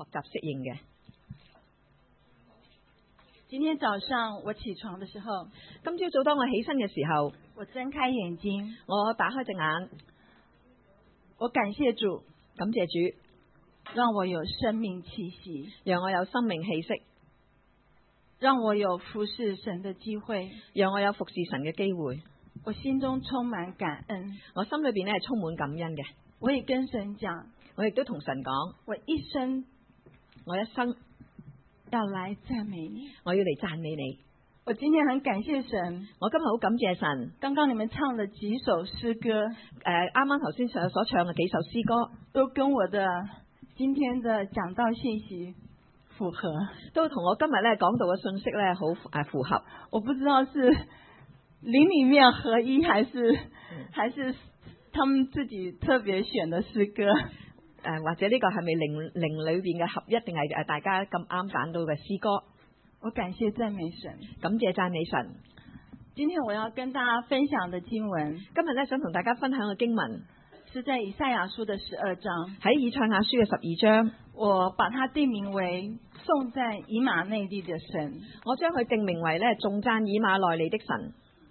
學習適應嘅。 今天早上我起床的時候， 今朝早當我起身嘅時候， 我睜開眼睛， 我打開隻眼， 我感謝主， 感謝主， 讓我有生命氣息， 讓我有生命氣息， 讓我有服侍神的機會， 讓我有服侍神嘅機會。 我心中充滿感恩， 我心裏邊咧係充滿感恩嘅。 我也跟神講， 我亦都同神講， 我一生要來讚美你， 我要嚟讚美你。 我今天很感謝神， 我今日好感謝神。 剛剛你們唱了幾首詩歌， 啱啱頭先所唱嘅幾首詩歌， 都跟我的今天的講道信息符合， 都同我今日咧講道嘅信息咧好符合。 我不知道是靈裡面合一，還是他們自己特別選的詩歌。 或者呢個係咪靈裏邊嘅合一，定係大家咁啱揀到嘅詩歌？ 我感謝讚美神， 感謝讚美神。 今天我要跟大家分享的經文， 今日咧想同大家分享嘅經文， 是在以賽亞書的12章， 喺以賽亞書嘅12章， 我把它定名為頌讚以馬內利的神， 我將佢定名為咧頌讚以馬內利的神。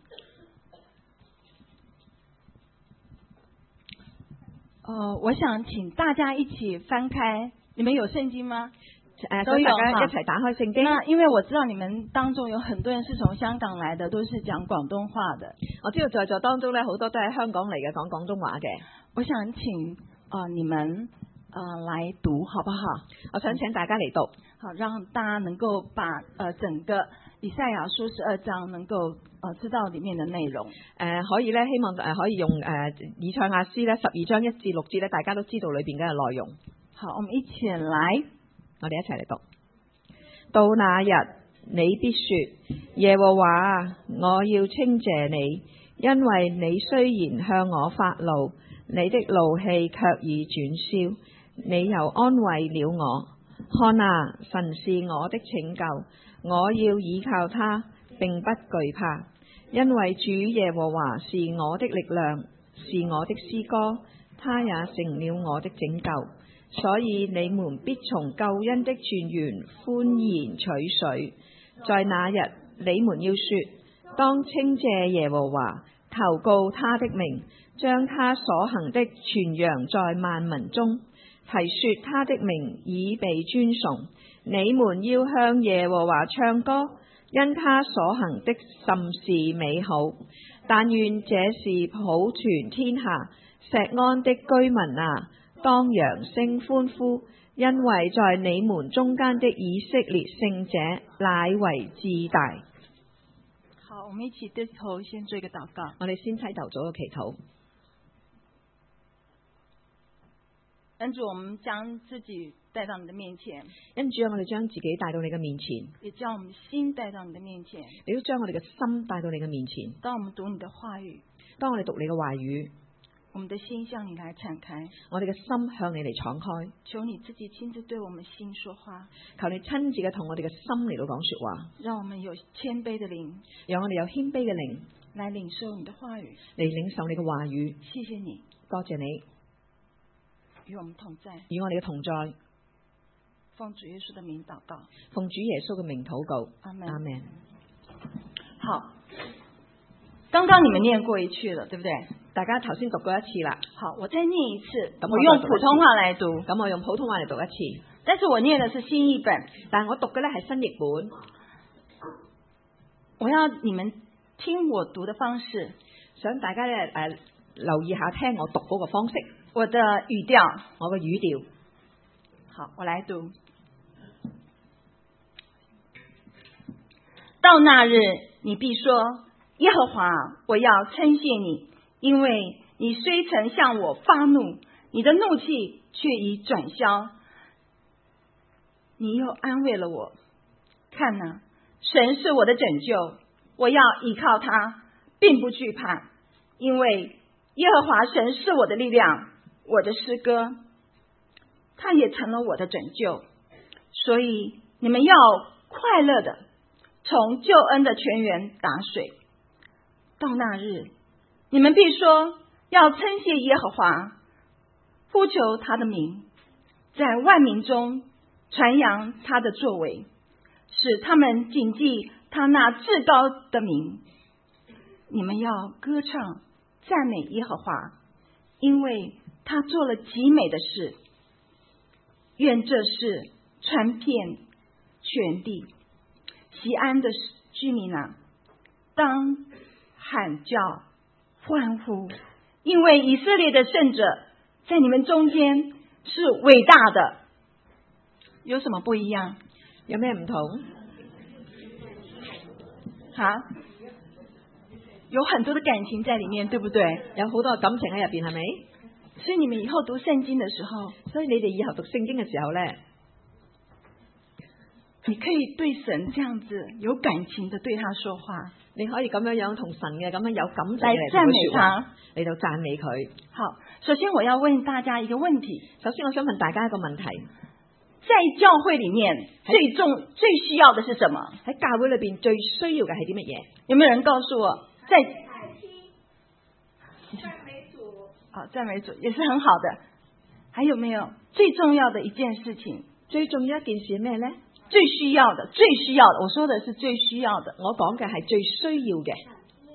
我想請大家一起翻開，你們有聖經嗎？ 都有，大家一齊打開聖經。 那因為我知道你們當中有很多人是從香港來的，都是講廣東話的。 我知道在座當中咧好多都係香港嚟嘅，講廣東話嘅。 我想請你們來讀，好不好？ 我想請大家嚟讀， 好，讓大家能夠把整個以賽亞書12章能夠知道裡面的內容。 可以咧，希望可以用以賽亞書咧12章1至6節咧，大家都知道裏邊嘅內容。 好，我們一起來， 我哋一齊嚟讀。到那日，你必說：耶和華啊，我要稱謝你，因為你雖然向我發怒，你的怒氣卻已轉消，你又安慰了我。看啊，神是我的拯救，我要倚靠他，並不懼怕，因為主耶和華是我的力量，是我的詩歌，他也成了我的拯救。所以你們必從救恩的泉源歡然取水。在那日，你們要說：當稱謝耶和華，求告他的名，將他所行的傳揚在萬民中，提說他的名已被尊崇。你們要向耶和華唱歌，因他所行的甚是美好。但願這是普傳天下，錫安的居民啊，當揚聲歡呼，因為在你們中間的以色列聖者乃為至大。 好，我們一起低頭先做一個禱告。 我哋先低頭做個祈禱。 恩主，我們將自己帶到你的面前。 恩主，我哋將自己帶到你嘅面前， 也將我們的心帶到你的面前。 你都將我哋嘅心帶到你嘅面前。 當我們讀你的話語， 當我哋讀你嘅話語， 我們的心向你來敞開， 我哋嘅心向你嚟敞開。 求你自己親自對我們心說話， 求你親自嘅同我哋嘅心嚟到講說話， 讓我們有謙卑的靈， 讓我哋有謙卑嘅靈來領受你的話語， 嚟領受你嘅話語。 謝謝你， 多謝你與我們同在， 與我哋嘅同在。 奉主耶穌的名禱告， 奉主耶穌嘅名禱告。 阿門。 阿門。 好，剛剛你們念過一句了，對不對？ 大家頭先讀過一次啦。 好，我再念一次。 咁我用普通話來讀。 咁我用普通話嚟讀一次。 但是我念的是新譯本， 但我讀嘅咧係新譯本。 我要你們聽我讀的方式， 想大家咧留意下聽我讀嗰個方式。 我的語調， 我嘅語調。 好，我來讀。到那日，你必說：耶和華，我要稱謝你，因為你雖曾向我發怒，你的怒氣卻已轉消，你又安慰了我。看哪，神是我的拯救，我要依靠他，並不懼怕，因為耶和華神是我的力量，我的詩歌，他也成了我的拯救。所以你們要快樂的從救恩的泉源打水。到那日，你們必說：要稱謝耶和華，呼求他的名，在萬民中传扬他的作为，使他们谨记他那至高的名。你们要歌唱赞美耶和华，因为他做了极美的事。愿这事传遍全地。西安的居民啊，当喊叫欢呼，因为以色列的圣者在你们中间是伟大的。有什么不一样？ 有咩唔同？ 有很多的感情在里面，对不对？ 有好多感情喺入邊，係咪？ 所以你们以後讀聖經的時候， 所以你哋以後讀聖經嘅時候咧， 你可以對神這樣子有感情的對他說話， 你可以咁樣樣同神嘅咁樣有感情來讚美他， 嚟到讚美佢。 好，首先我要問大家一個問題。 首先我想問大家一個問題， 在教會裡面最需要的是什麼？ 喺教會裏邊最需要嘅係啲乜嘢？ 有沒有人告訴我？在讚美主也是很好的。還有沒有最重要的一件事情？ 最重要一件事係咩呢？ 最需要的，我說的是最需要的， 我講嘅係最需要嘅。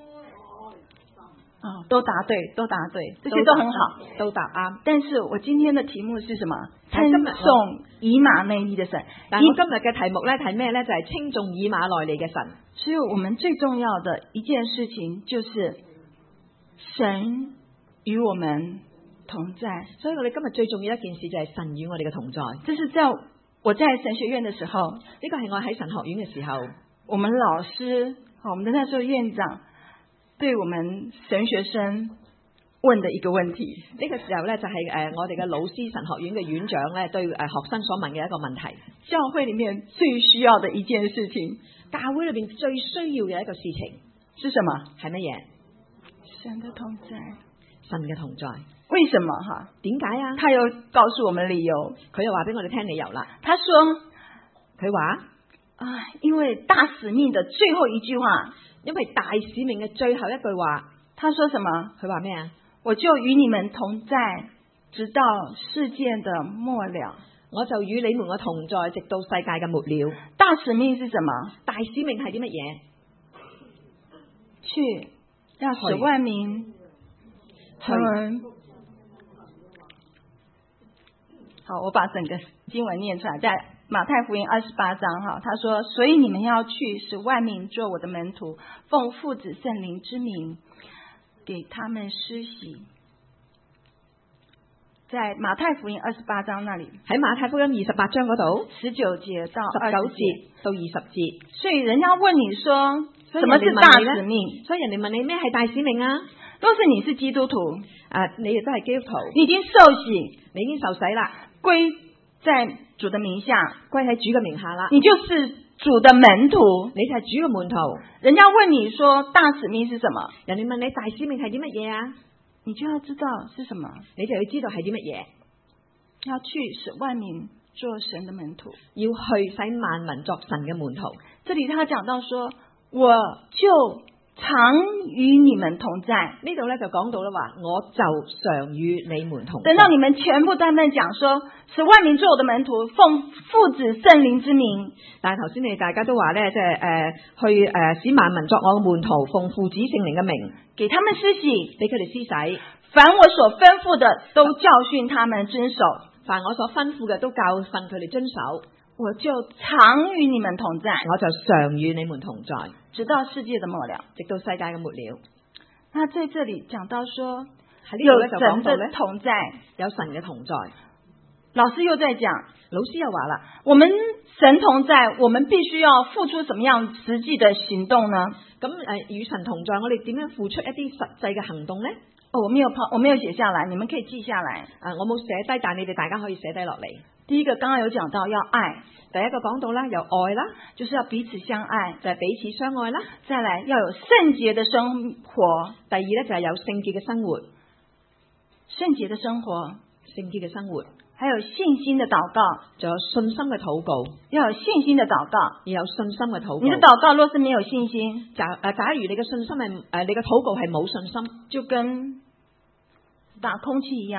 都答對，這些都很好， 都答啱。 但是我今天的題目是什麼？稱頌以馬內利的神。 但我今日嘅題目咧係咩咧？就係稱頌以馬內利嘅神。 所以我們最重要的一件事情就是神與我們同在。 所以我哋今日最重要一件事就係神與我哋嘅同在。 這是在我在神學院的時候， 呢個係我喺神學院嘅時候， 我們老師，我們的那時候院長對我們神學生問的一個問題。呢個時候呢，就係我哋嘅老師神學院嘅院長呢對學生所問嘅一個問題。 教會裏面最需要的一件事情， 教會裏面最需要嘅一個事情是什麼？ 係乜嘢？ 神的同在。 神嘅同在。 為什麼？點解啊？他又告訴我們理由， 佢又話俾我哋聽理由啦。 他說， 佢話因為大使命的最後一句話， 因為大使命嘅最後一句話， 他說什麼？ 佢話咩啊？ 我就與你們同在，直到世界的末了。 我就與你們嘅同在，直到世界嘅末了。 大使命是什麼？ 大使命係啲乜嘢？ 去要使萬民好，我把整個經文念出來，在馬太福音28章他說，所以你們要去，使萬民做我的門徒，奉父子聖靈之名給他們施洗。在馬太福音28章那裡， 喺馬太福音28章嗰度 19節到 19節到20節。 所以人家問你說，什麼是大使命？ 所以人哋問你咩係大使命啊？ 都是你是基督徒， 你亦都係基督徒， 你已經受洗， 你已經受洗啦， 歸在主的名下， 歸喺主嘅名下啦， 你就是主的門徒， 你就係主嘅門徒。 人家問你說大使命是什麼？ 人哋問你大使命係啲乜嘢啊？ 你就要知道是什麼， 你就要知道係啲乜嘢。 要去使萬民做神的門徒， 要去使萬民作神嘅門徒。 這裡他講到說，我就常與你們同在。 呢度咧就講到啦，話我就常與你們同在。 等到你們全部在那講說，使萬民做我的門徒，奉父子聖靈之名。 但係頭先你哋大家都話咧，即係去使萬民作我嘅門徒，奉父子聖靈嘅名， 給他們施洗， 俾佢哋施洗。 凡我所吩咐的，都教訓他們遵守。 凡我所吩咐嘅，都教訓佢哋遵守。 我就常與你們同在， 我就常與你們同在， 直到世界的末了， 直到世界嘅末了。 那在這裡講到說， 有神的同在， 有神嘅同在。 老師又在講， 老師又話啦， 我們神同在，我們必須要付出什麼樣實際的行動呢？ 咁與神同在，我哋點樣付出一啲實際嘅行動呢？ 我沒有寫下來，你們可以記下來。 我冇寫低，但你哋大家可以寫低落嚟。 第一個剛剛有講到要愛， 第一個講到啦，有愛啦， 就是要彼此相愛， 就係彼此相愛啦。 再來要有聖潔的生活， 第二咧就係有聖潔嘅生活， 聖潔的生活， 聖潔嘅生活， 還有信心的禱告， 仲有信心嘅禱告， 要有信心的禱告， 要有信心嘅禱告。 你的禱告若是沒有信心， 假如你嘅信心係你嘅禱告係冇信心， 就跟打空氣一樣，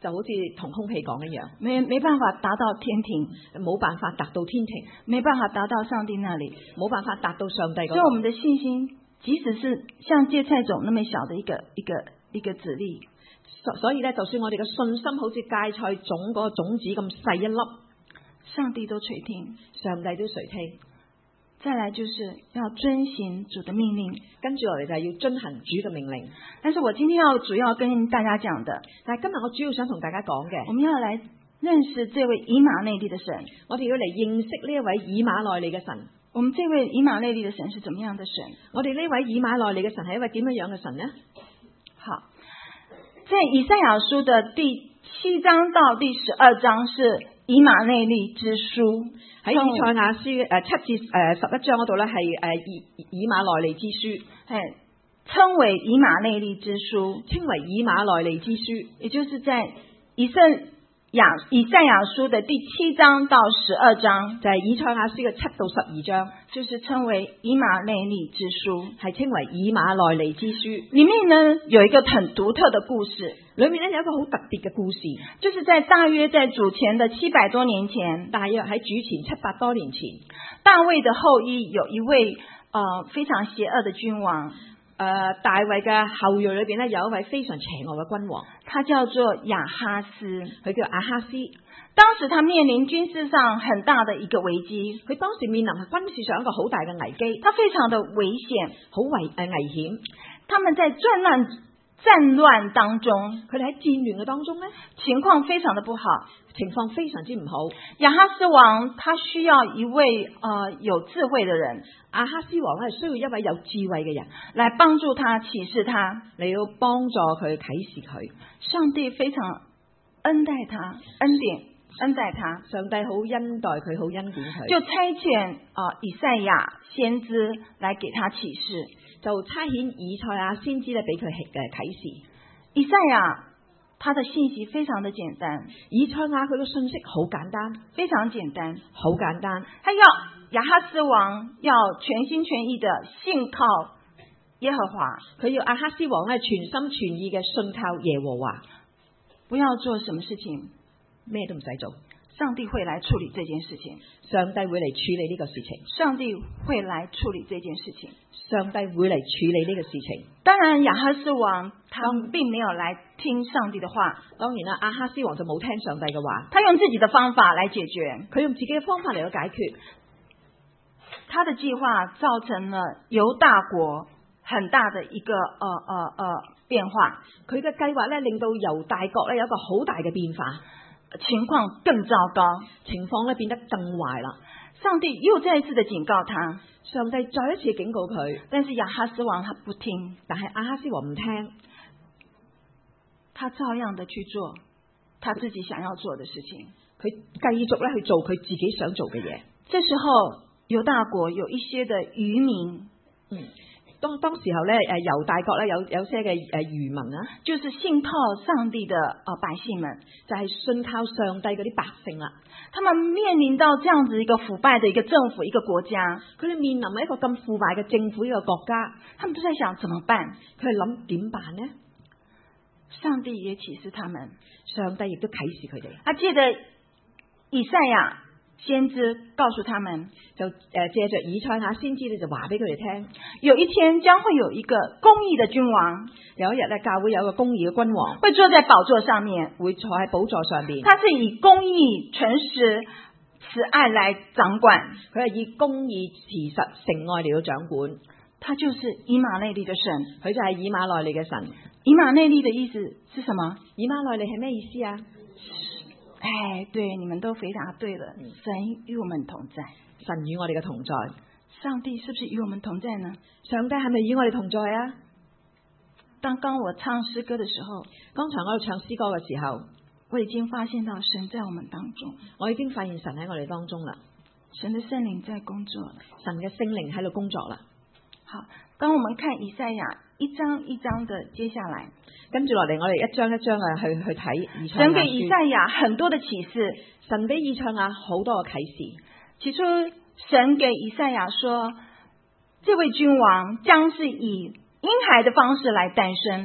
就好似同空氣講一樣， 没办法达到天庭， 冇辦法達到天庭， 没办法达到上帝那里。 冇辦法達到上帝嗰度。 所以我们的信心，即使是像芥菜种那么小的一个籽粒， 所以咧，就算我哋嘅信心好似芥菜種嗰個種子咁細一粒， 上帝都垂聽。 上帝都垂聽。 再來就是要遵行主的命令， 跟住落嚟就係要遵行主嘅命令。 但是我今天主要跟大家講的， 但係今日我主要想同大家講嘅， 我們要來認識這位以馬內利的神。 我哋要嚟認識呢一位以馬內利嘅神。 我們這位以馬內利的神是怎麼樣的神？ 我哋呢位以馬內利嘅神係一位點樣嘅神呢？ 好，在以賽亞書的第7章到第12章是以馬內利之書。 喺以賽亞書7至11章嗰度咧係以馬內利之書， 稱為以馬內利之書， 稱為以馬內利之書， 也就是在以賽亞書的第7章到12章， 就係以賽亞書嘅7到12章， 就是稱為以馬內利之書， 係稱為以馬內利之書。 裡面呢有一個很獨特的故事， 裏面呢有一個好特別嘅故事， 就是大約在主前的700多年前， 大約喺主前700多年前， 大衛的後裔有一位非常邪惡的君王。 大衛嘅後裔裏邊咧有一位非常邪惡嘅君王， 他叫做亞哈斯， 佢叫亞哈斯。 當時他面臨軍事上很大的一個危機， 佢當時面臨係軍事上一個好大嘅危機， 他非常的危險， 好危險。 他們在戰亂當中， 佢哋喺戰亂嘅當中咧， 情況非常的不好， 情況非常之唔好。 亞哈斯王他需要一位有智慧的人， 亞哈斯王係需要一位有智慧嘅人來幫助他啟示他， 你要幫助佢啟示佢。 上帝非常恩待他，恩待他， 上帝好恩待佢，好恩典佢， 就差遣以賽亞先知來給他啟示， 就差遣以賽亞先知咧俾佢啟示。 以賽亞他的信息非常的簡單， 以賽亞佢嘅信息好簡單， 非常簡單， 好簡單。 他要亞哈斯王要全心全意的信靠耶和華， 佢要亞哈斯王咧全心全意嘅信靠耶和華， 不要做什麼事情， 咩都唔使做， 上帝會來處理這件事情， 上帝會嚟處理呢個事情， 上帝會來處理這件事情， 上帝會嚟處理呢個事情。 當然亞哈斯王他並沒有來聽上帝的話， 當然啦，亞哈斯王就冇聽上帝嘅話， 他用自己的方法來解決， 佢用自己嘅方法嚟到解決。 他的計劃造成了猶大國很大的一個變化， 佢嘅計劃咧令到猶大國咧有一個好大嘅變化， 情況更糟糕， 情況咧變得更壞啦。 上帝又再一次的警告他， 上帝再一次警告佢， 但是亞哈斯王他不聽， 但係亞哈斯王唔聽， 他照樣的去做他自己想要做的事情， 佢繼續咧去做佢自己想做嘅嘢。 這時候猶大國有一些的餘民， 當時候咧猶大國咧有些嘅餘民啊， 就是信靠上帝的百姓們， 就係信靠上帝嗰啲百姓啦。 他們面臨到這樣子一個腐敗的一個政府一個國家， 佢哋面臨一個咁腐敗嘅政府一個國家， 他們都在想怎麼辦？ 佢哋諗點辦呢？ 上帝也啟示他們， 上帝亦都啟示佢哋。 借着以賽亞先知告訴他們， 就借着以賽亞先知咧就話俾佢哋聽， 有一天將會有一個公義的君王， 有一日咧教會有一個公義嘅君王會坐在寶座上面， 會坐喺寶座上邊。 他是以公義、誠實、慈愛來掌管， 佢係以公義、慈實、誠愛嚟到掌管。 他就是以馬內利的神， 佢就係以馬內利嘅神。 以馬內利的意思是什麼？ 以馬內利係咩意思啊？ 哎，對，你們都回答對了。神與我們同在， 神與我哋嘅同在。 上帝是不是與我們同在呢？ 上帝係咪與我哋同在啊？ 當我唱詩歌的時候， 剛才我喺度唱詩歌嘅時候， 我已經發現到神在我們當中， 我已經發現神喺我哋當中啦。 神的聖靈在工作， 神嘅聖靈喺度工作啦。 好，當我們看以賽亞一章一章的接下來， 跟住落嚟，我哋一章一章去睇以賽亞書。 神給以賽亞很多的啟示， 神俾以賽亞好多嘅啟示。 起初，神給以賽亞說，這位君王將是以嬰孩的方式來誕生。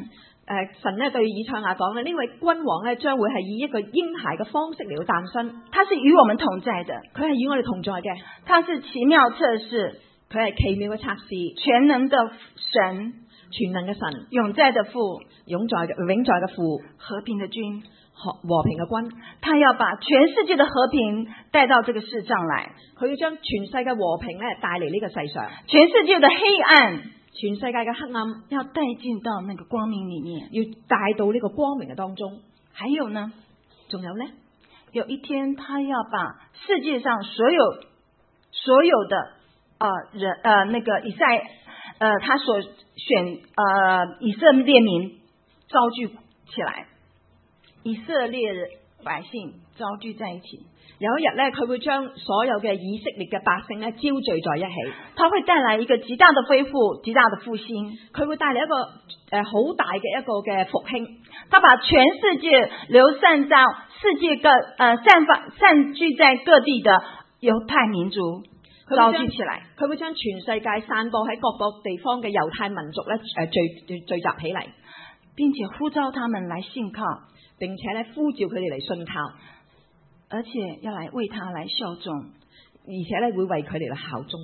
神咧對以賽亞講咧，呢位君王咧將會係以一個嬰孩嘅方式嚟到誕生， 他是與我們同在的， 佢係與我哋同在嘅， 他是奇妙測試， 佢係奇妙嘅測試， 全能的神， 全能嘅神， 永在的父， 永在嘅父， 和平的君， 和平嘅君， 他要把全世界的和平帶到這個世上來， 佢要將全世界和平咧帶嚟呢個世上， 全世界的黑暗， 全世界嘅黑暗要帶進到那個光明裏面， 要帶到呢個光明嘅當中。 還有呢， 仲有呢， 有一天他要把世界上所有的那個他所選以色列民召聚起來，以色列百姓召聚在一起。 有一日咧，佢會將所有嘅以色列嘅百姓咧招聚在一起， 他會帶來一個極大的恢復，極大的復興。 佢會帶嚟一個好大嘅一個嘅復興。 他把全世界流散到世界散聚在各地的猶太民族召集起來， 佢會將全世界散播喺各個地方嘅猶太民族咧聚集起嚟， 並且呼召他們來信靠， 並且咧呼召佢哋嚟信靠， 而且要來為他來效忠， 而且咧會為佢哋嚟效忠。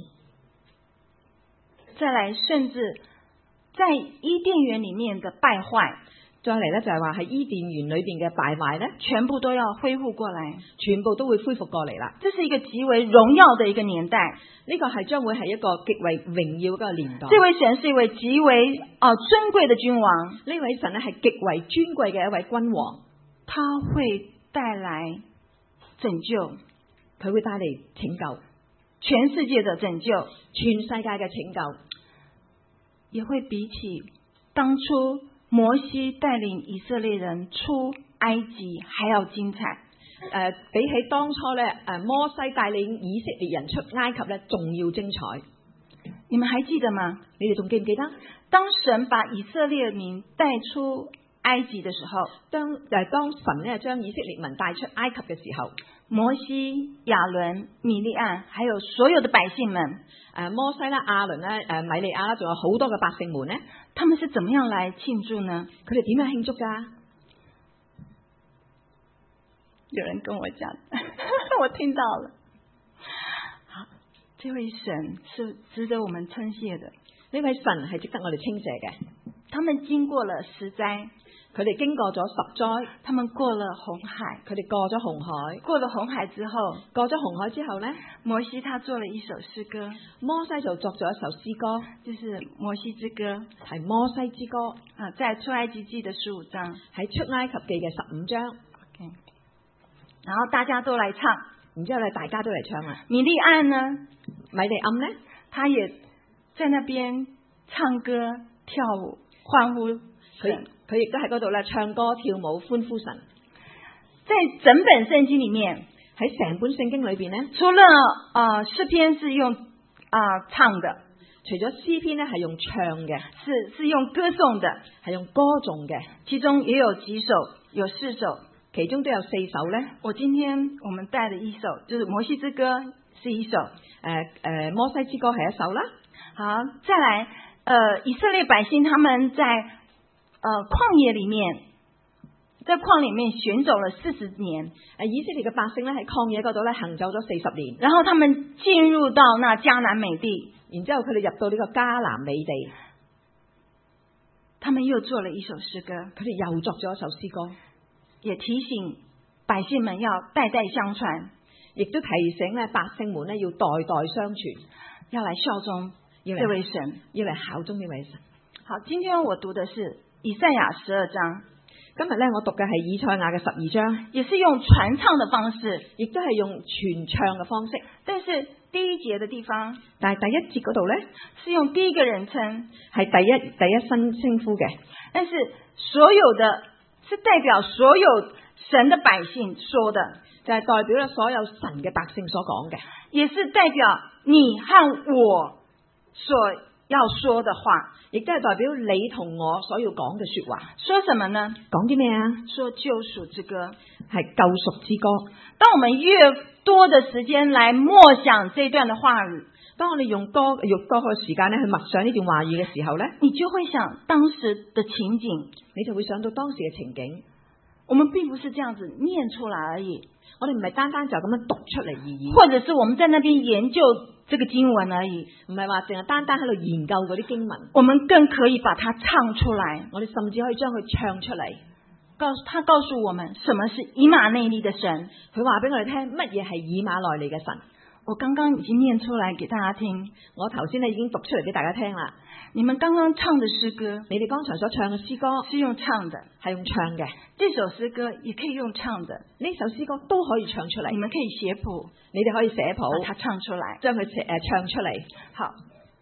再來，甚至在伊甸園裡面的敗壞， 再嚟咧就係話喺伊甸園裏邊嘅敗壞咧， 全部都要恢復過來， 全部都會恢復過嚟啦。 這是一個極為榮耀的一個年代， 呢個係將會係一個極為榮耀嘅年代。 這位神是一位極為尊貴的君王， 呢位神咧係極為尊貴嘅一位君王， 他會帶來拯救， 佢會帶嚟拯救， 全世界的拯救， 全世界嘅拯救， 也會比起當初摩西帶領以色列人出埃及還要精彩。 比起當初咧摩西帶領以色列人出埃及咧，仲要精彩。 你們還記得嗎？ 你哋仲記唔記得？ 當神把以色列民帶出埃及的時候， 當神咧將以色列民帶出埃及嘅時候， 摩西、亞倫、米利暗，還有所有的百姓們， 摩西啦、亞倫啦、米利亞啦，仲有好多嘅百姓們呢， 他們是怎麼樣來慶祝呢？ 佢哋點樣慶祝㗎？ 有人跟我講，我聽到了。好，這位神是值得我們稱謝的， 呢位神係值得我哋稱謝嘅。 他們經過了10災， 佢哋經過咗10災， 他們過了紅海， 佢哋過咗紅海， 過了紅海之後， 過咗紅海之後呢， 摩西他做了一首詩歌， 摩西就作咗一首詩歌， 就是摩西之歌， 係摩西之歌啊，在出埃及記的15章， 喺出埃及記嘅15章。 Okay. 然後大家都來唱， 然之後咧大家都嚟唱啦。 米利暗呢？ 米利暗呢？ 他也在那邊唱歌、跳舞、歡呼神。 佢亦都喺嗰度咧唱歌、跳舞、歡呼神。 在整本聖經裡面， 喺成本聖經裏邊呢， 除了詩篇是用唱的， 除咗詩篇咧係用唱嘅， 是用歌頌的， 係用歌頌嘅， 其中也有幾首，有4首， 其中都有4首咧。 今天我們帶的一首就是摩西之歌，是一首， 摩西之歌係一首啦。 好，再來，以色列百姓他們在曠野裡面，在曠野裡面行走了40年， 以色列嘅百姓咧喺曠野嗰度咧行走咗40年， 然後他們進入到那迦南美地， 然之後佢哋入到呢個迦南美地， 他們又做了一首詩歌， 佢哋又作咗一首詩歌， 也提醒百姓們要代代相傳， 亦都提醒咧百姓們咧要代代相傳， 要來效忠這位神， 要嚟效忠呢位神。 好，今天我讀的是以賽亞12章， 今日咧我讀嘅係以賽亞嘅12章， 也是用傳唱的方式， 亦都係用傳唱嘅方式。 但是第一節的地方， 但係第一節嗰度咧是用第一個人稱， 係第一身稱呼嘅， 但是所有的是代表所有神的百姓說的， 就係代表咗所有神嘅百姓所講嘅， 也是代表你和我所要說的話， 亦都係代表你同我所要講嘅說話。 說什麼呢？ 講啲咩啊？ 說救贖之歌， 係救贖之歌。 當我們越多的時間來默想這段的話語， 當我哋用多嘅時間咧去默想呢段話語嘅時候咧， 你就會想當時的情景， 你就會想到當時嘅情景。 我們並不是這樣子念出來而已， 我哋唔係單單就咁樣讀出嚟而已， 或者是我們在那邊研究這個經文而已， 唔係話淨係單單喺度研究嗰啲經文， 我們更可以把它唱出來。 我哋甚至可以將佢唱出嚟。 告訴我們什麼是以馬內利的神， 佢話俾我哋聽乜嘢係以馬內利嘅神。 我剛剛已經念出來給大家聽， 我頭先咧已經讀出嚟俾大家聽啦。 你們剛剛唱的詩歌， 你哋剛才所唱嘅詩歌是用唱的， 係用唱嘅。 這首詩歌也可以用唱的， 呢首詩歌都可以唱出嚟。 你們可以寫譜， 你哋可以寫譜， 把它唱出來， 將佢唱出嚟。 好，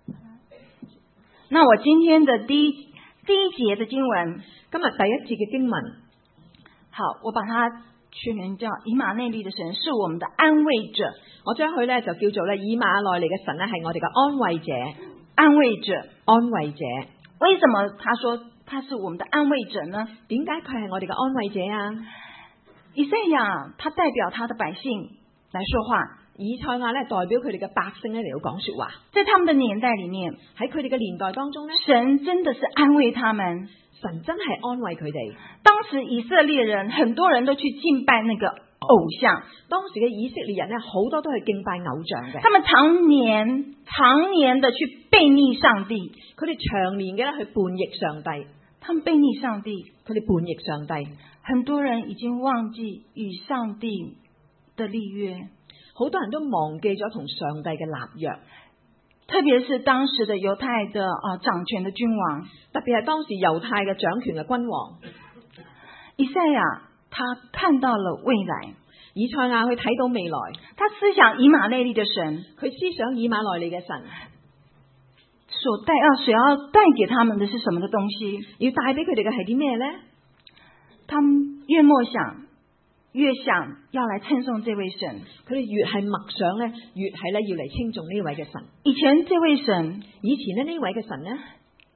那我今天的第一節的經文， 今日第一節嘅經文， 好，我把它取名叫以馬內利的神是我們的安慰者。 我將佢咧就叫做咧以馬內利嘅神咧係我哋嘅安慰者。 安慰者， 安慰者。 為什麼他說他是我們的安慰者呢？ 點解佢係我哋嘅安慰者啊？ 以賽亞他代表他的百姓來說話， 以賽亞咧代表佢哋嘅百姓咧嚟到講說話。 在他們的年代裏面， 喺佢哋嘅年代當中咧， 神真的是安慰他們， 神真係安慰佢哋。 當時以色列人很多人都去敬拜那個偶像， 當時嘅以色列人咧好多都係敬拜偶像嘅， 他們常年的去悖逆上帝， 佢哋長年嘅咧去叛逆上帝， 他們悖逆上帝， 佢哋叛逆上帝。 很多人已經忘記與上帝的立約， 好多人都忘記咗同上帝嘅立約， 特別是當時的猶太的掌權的君王， 特別係當時猶太嘅掌權嘅君王。 以賽亞他看到了未來， 以賽亞去睇到未來， 他思想以馬內利的神， 佢思想以馬內利嘅神所要帶給他們的是什麼的東西？ 要帶俾佢哋嘅係啲咩呢？ 他們越默想，越想要來稱頌這位神， 佢哋越係默想咧，越係咧要嚟稱頌呢位嘅神。 以前這位神， 以前呢位嘅神呢，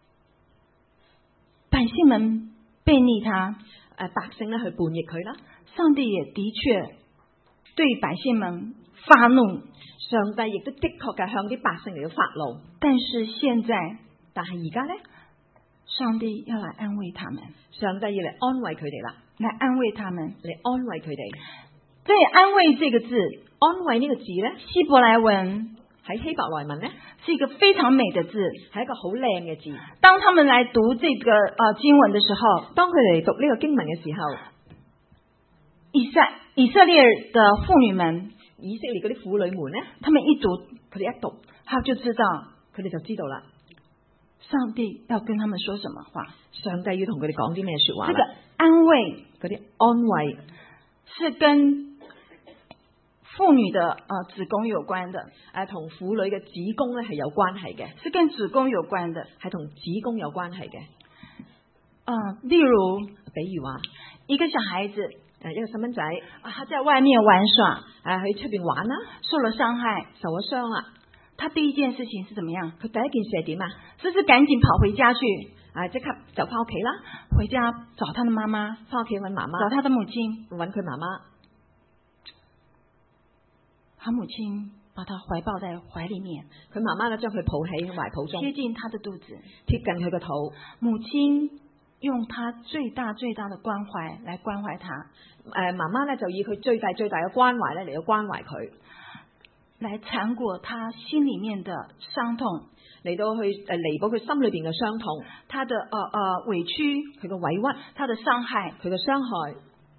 百姓們悖逆他， 百姓咧去叛逆佢啦。 上帝也的確對百姓們發怒， 上帝亦都的確嘅向啲百姓嚟到發怒。 但是現在， 但係而家咧， 上帝要來安慰他們， 上帝要嚟安慰佢哋啦， 來安慰他們， 嚟安慰佢哋。 這安慰這個字， 安慰呢個字咧， 希伯來文喺希伯來文咧是一個非常美的字， 係一個好靚嘅字。 當他們來讀這個經文的時候， 當佢哋讀呢個經文嘅時候， 以色列的婦女們， 以色列嗰啲婦女們咧， 他們一讀， 佢哋一讀， 他就知道， 佢哋就知道啦， 上帝要跟他們說什麼話， 上帝要同佢哋講啲咩說話。 這個安慰， 嗰啲安慰是跟婦女的子宮有關的， 同婦女嘅子宮咧係有關係嘅， 是跟子宮有關的， 係同子宮有關係嘅。 例如， 比如話一個小孩子， 一個細蚊仔他在外面玩耍， 喺出邊玩啦， 受了傷害， 受咗傷啦。 他第一件事情是怎麼樣？ 佢第一件事係點啊？ 就是趕緊跑回家去， 即刻就翻屋企啦， 回家找他的媽媽， 翻屋企揾媽媽， 找他的母親， 揾佢媽媽。 他母親把他懷抱在懷裏面， 佢媽媽咧將佢抱喺懷抱中， 貼近他的肚子， 貼近佢個肚。 母親用他最大最大的關懷來關懷他， 媽媽咧就以佢最大最大嘅關懷咧嚟到關懷佢， 來纏裹他心裏面的傷痛， 嚟到去彌補佢心裏邊嘅傷痛， 他的委屈， 佢嘅委屈， 他的傷害， 佢嘅傷害。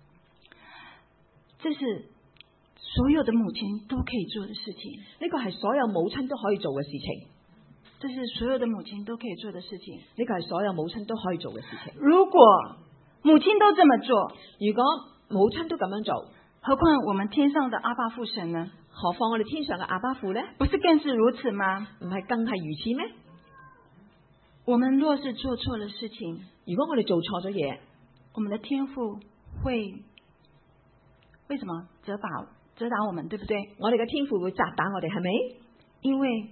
這是所有的母親都可以做的事情， 呢個係所有母親都可以做嘅事情。 這是所有的母親都可以做的事情， 呢個係所有母親都可以做嘅事情。 如果母親都這麼做， 如果母親都咁樣做， 何況我們天上的阿爸父神呢？ 何況我哋天上嘅阿爸父呢？ 不是更是如此嗎？ 唔係更係如此咩？ 我們若是做錯了事情， 如果我哋做錯咗嘢， 我們的天父會為什麼責打我們，對不對？ 我哋嘅天父會責打我哋，係咪？ 因為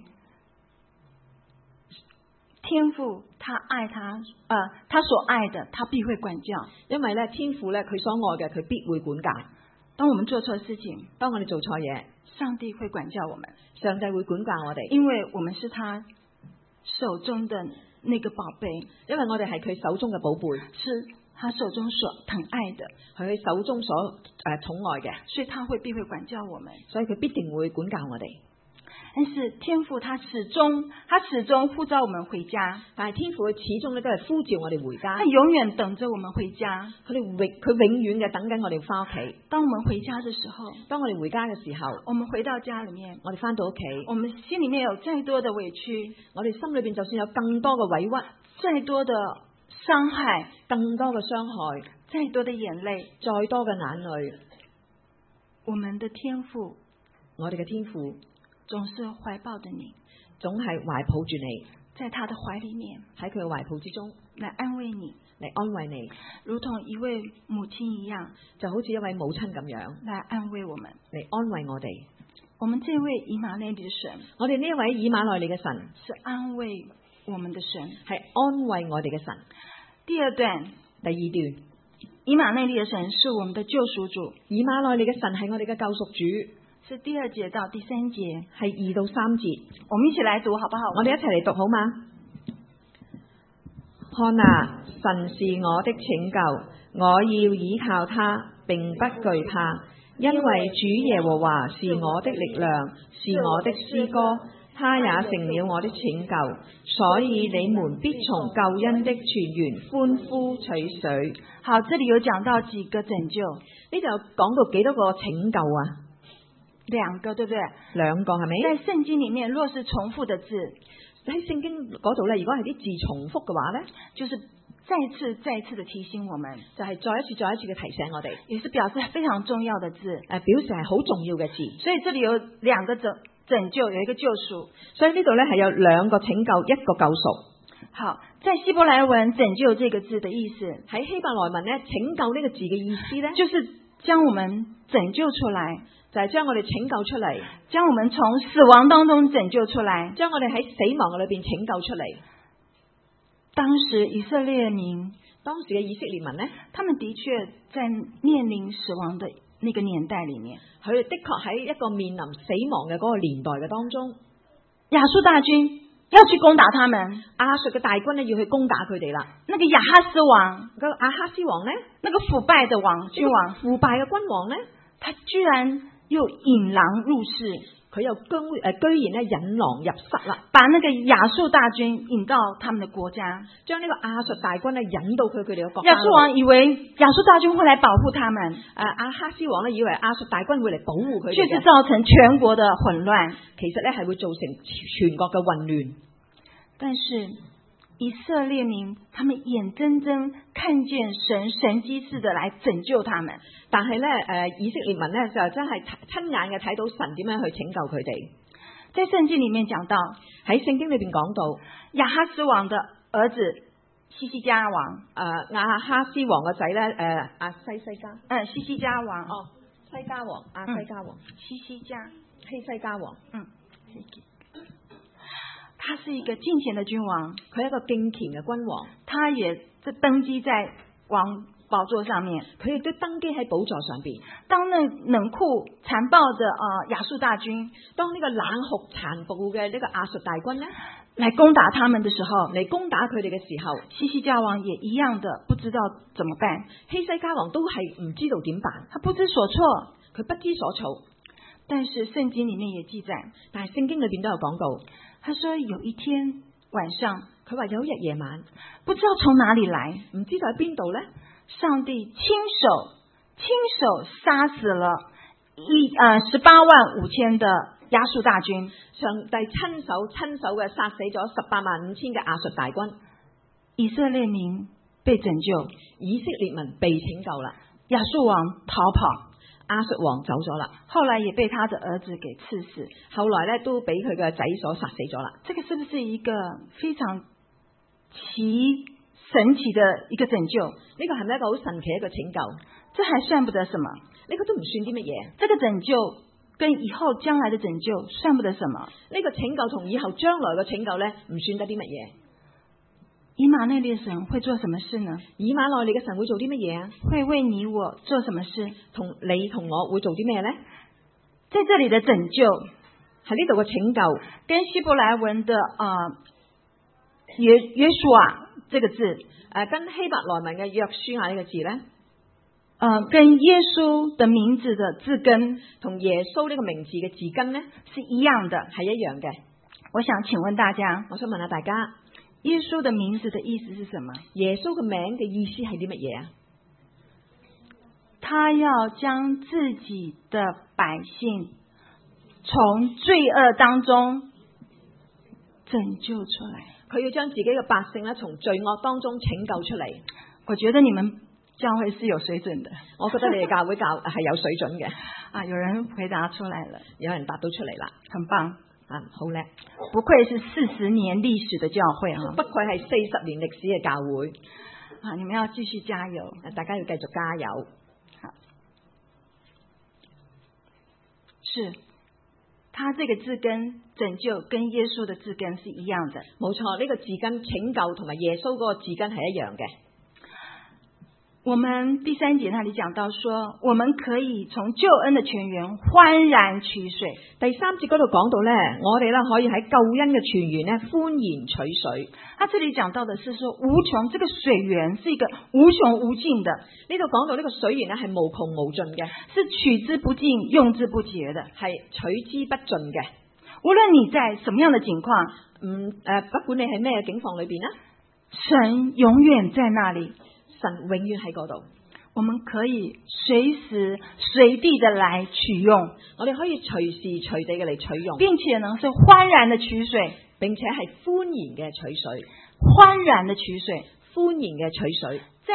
天父他愛他所愛的，他必會管教。 因為咧，天父咧佢所愛嘅，佢必會管教。 當我們做錯事情， 當我哋做錯嘢， 上帝会管教我们， 上帝會管教我哋， 因為我們是他手中的那個寶貝， 因為我哋係佢手中嘅寶貝， 是他手中所疼愛的， 係佢手中所寵愛嘅， 所以他必會管教我們， 所以佢必定會管教我哋。 但是天父他始終呼召我們回家， 但係天父佢始終咧都係呼召我哋回家， 他永遠等着我們回家。 佢永遠嘅等緊我哋翻屋企。 當我們回家的時候， 當我哋回家嘅時候， 我們回到家裏面， 我哋翻到屋企， 我們心裏面有再多的委屈， 我哋心裏邊就算有更多嘅委屈， 再多的傷害， 更多嘅傷害， 再多的眼淚， 再多嘅眼淚， 我們的天父， 我哋嘅天父總是懷抱着你， 總係懷抱住你， 在他的懷裏面， 喺佢嘅懷抱之中來安慰你， 嚟安慰你， 如同一位母親一樣， 就好似一位母親咁樣來安慰我們， 嚟安慰我哋。 我們這位以馬內利的神， 我哋呢一位以馬內利嘅神是安慰我們的神， 係安慰我哋嘅神。 第二段， 第二段， 以馬內利的神是我們的救贖主， 以馬內利嘅神係我哋嘅救贖主， 是第2節到第3節， 係2到3節。 我們一起來讀好不好？ 我哋一齊嚟讀好嗎？看啊，神是我的拯救，我要倚靠他，並不懼怕，因為主耶和華是我的力量，是我的詩歌，他也成了我的拯救，所以你們必從救恩的泉源歡呼取水。 好，這裏有講到幾個拯救， 呢度講到幾多個拯救啊 ？2個，對不對 ？2個係咪？ 在聖經裏面，若是重複的字， 喺聖經嗰度咧，如果係啲字重複嘅話咧， 就是再次的提醒我們， 就係再一次嘅提醒我哋， 也是表示非常重要的字， 表示係好重要嘅字。 所以這裏有2個拯救，有一個救贖， 所以呢度咧係有2個拯救，一個救贖。 好，在希伯來文拯救這個字的意思， 喺希伯來文咧拯救呢個字嘅意思咧， 就是將我們拯救出來， 就係將我哋拯救出嚟， 將我們從死亡當中拯救出來， 將我哋喺死亡嘅裏邊拯救出嚟。 當時以色列民， 當時嘅以色列民呢， 他們的確在面臨死亡的那個年代裏面， 佢哋的確喺一個面臨死亡嘅嗰個年代嘅當中， 亞述大軍要去攻打他們， 亞述嘅大軍呢要去攻打佢哋啦。 那個亞哈斯王， 個亞哈斯王呢， 那個腐敗的君王， 腐敗嘅君王呢， 他居然又引狼入室。 佢又居然咧引狼入室啦， 把那個亞述大軍引到他們的國家， 將呢個亞述大軍咧引到佢哋嘅國家。 亞述王以為亞述大軍會來保護他們， 亞哈斯王咧以為亞述大軍會嚟保護佢哋， 卻是造成全國的混亂。 其實咧係會造成全國嘅混亂。但是以色列民他們眼睜睜看見神蹟似的來拯救他們， 但係咧以色列民咧就真係親眼嘅睇到神點樣去拯救佢哋。 在聖經裏面講到， 喺聖經裏邊講到亞哈斯王的兒子西西家王， 亞哈斯王個仔咧西西家王西家王西家王西家王他是一個敬虔的君王， 佢係一個敬虔嘅君王， 他也登基在王寶座上面， 佢亦都登基喺寶座上邊。 當那冷酷殘暴的亞述大軍， 當呢個冷酷殘暴嘅呢個亞述大軍呢來攻打他們的時候， 嚟攻打佢哋嘅時候， 西西家王也一樣的不知道怎麼辦。 希西家王都係唔知道點辦， 他不知所措， 佢不知所措。 但是聖經裏面也記載， 但係聖經裏邊都有講到， 他說有一天晚上， 佢話有一日夜晚， 不知道從哪裡來， 唔知道喺邊度呢， 上帝親手殺死了185000的亞述大軍， 上帝親手嘅殺死咗185000嘅亞述大軍， 以色列民被拯救， 以色列民被拯救啦， 亞述王逃跑， 亞述王走咗啦， 後來也被他的兒子給刺死， 後來咧都俾佢嘅仔所殺死咗啦。 這個是不是一個非常神奇的一個拯救？ 呢個係咪一個好神奇嘅一個拯救？ 這還算不得什麼， 呢個都唔算啲乜嘢。 這個拯救跟以後將來的拯救算不得什麼。 呢個拯救同以後將來嘅拯救咧，唔算得啲乜嘢。 以馬內利的神會做什麼事呢？ 以馬內利嘅神會做啲乜嘢啊？ 會為你我做什麼事？ 你同我會做啲咩咧？ 在这里的拯救喺呢度嘅拯救， 跟希伯来文的约书亚这个字， 跟希伯來文嘅約書亞呢個字咧， 跟耶稣的名字的字根同耶穌呢個名字嘅字根咧是一样的。 係一樣嘅。 我想请问大家， 我想問下大家， 耶稣的名字的意思是什么？ 耶穌嘅名嘅意思係啲乜嘢啊？ 他要将自己的百姓从罪恶当中拯救出来。 佢要將自己嘅百姓咧從罪惡當中拯救出嚟。 我覺得你們教會是有水準的， 我覺得你哋教會係有水準嘅。 有人回答出來了， 有人答到出嚟啦， 很棒好叻， 不愧是40年歷史的教會不愧係40年歷史嘅教會你們要繼續加油， 大家要繼續加油。 是，他這個字根拯救跟耶穌的字根是一樣的， 冇錯，呢個字根拯救同埋耶穌嗰個字根係一樣嘅。 我們第3節那裡講到說，我們可以從救恩的泉源歡然取水。 第3節嗰度講到呢，我哋可以喺救恩嘅泉源呢歡然取水。 他這裡講到的是說無窮，這個水源是一個無窮無盡的。 呢度講到呢個水源呢係無窮無盡嘅， 是取之不盡用之不竭的， 係取之不盡嘅。 無論你在什麼樣的境況， 不管你係咩境況裏邊啦， 神永遠在那裡， 神永遠喺嗰度。 我們可以隨時隨地的來取用， 我哋可以隨時隨地嘅嚟取用， 並且呢是歡然的取水， 並且係歡然嘅取水， 歡然的取水， 歡然嘅取水。 在